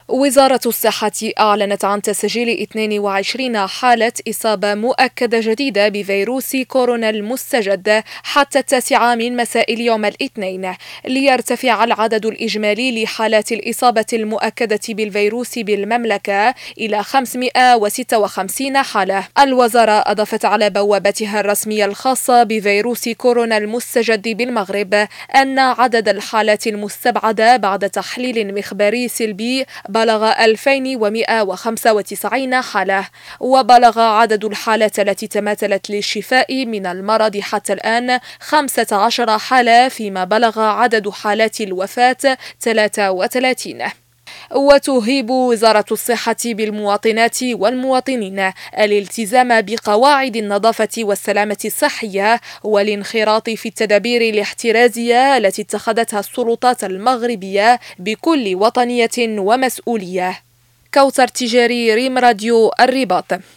وزارة الصحة أعلنت عن تسجيل 22 حالة إصابة مؤكدة جديدة بفيروس كورونا المستجد حتى 9 من مساء اليوم الاثنين، ليرتفع العدد الإجمالي لحالات الإصابة المؤكدة بالفيروس بالمملكة إلى 556 حالة. الوزارة أضافت على بوابتها الرسمية الخاصة بفيروس كورونا المستجد بالمغرب أن عدد الحالات المستبعدة بعد تحليل مخبري سلبي بلغ 2195 حالة، وبلغ عدد الحالات التي تماثلت للشفاء من المرض حتى الآن 15 حالة، فيما بلغ عدد حالات الوفاة 33. وتهيب وزارة الصحة بالمواطنات والمواطنين الالتزام بقواعد النظافة والسلامة الصحية والانخراط في التدابير الاحترازية التي اتخذتها السلطات المغربية بكل وطنية ومسؤولية. كوثر تجاري، ريم راديو الرباط.